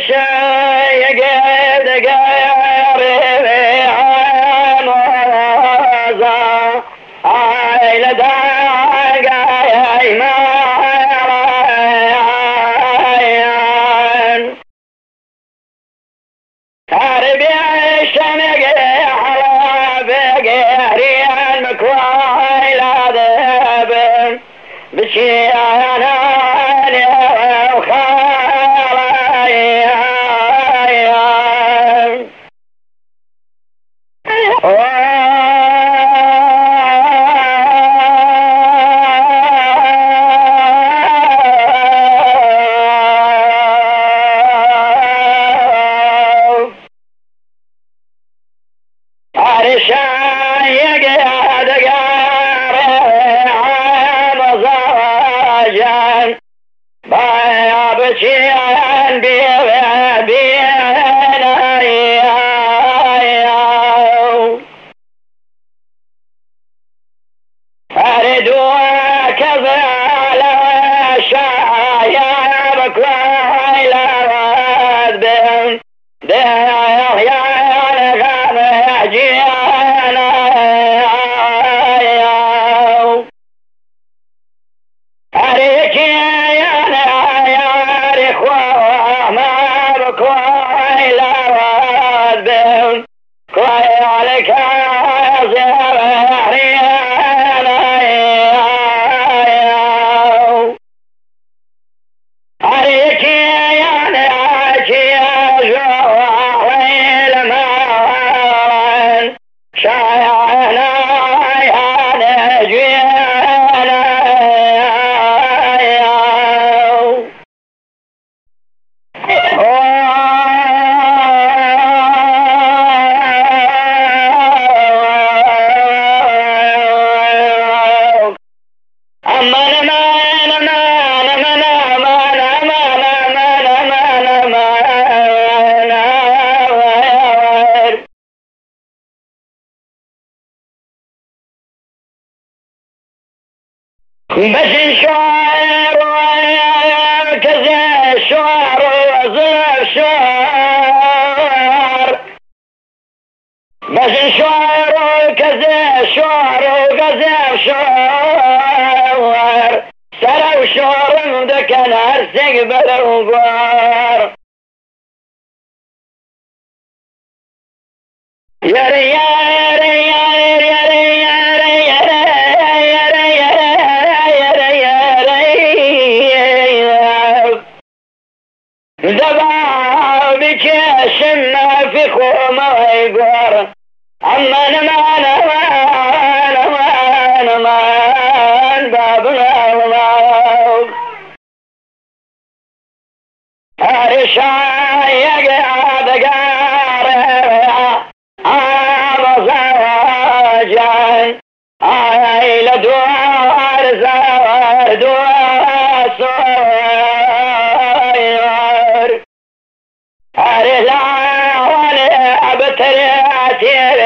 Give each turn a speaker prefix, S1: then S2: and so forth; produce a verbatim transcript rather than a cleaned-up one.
S1: الشاي قد قاري عن وزا عيل داقاي ما رأيان تربي الشمق على بقاري المكواي لا ذهب بشي انا بس الشعر كذا الشعر وظلف شعر بس الشعر كذا الشعر وكذا شعر سروا شعر ذكر استقبل الغبار يا ريال يا ريال دبا بك شمنا في خومه ويقور عما نمان مان مان مان بابنا وماو هرشاي قاعد قارع عام زواجان عيل دوار زوار دوار صور هرلا وانا ابترياتي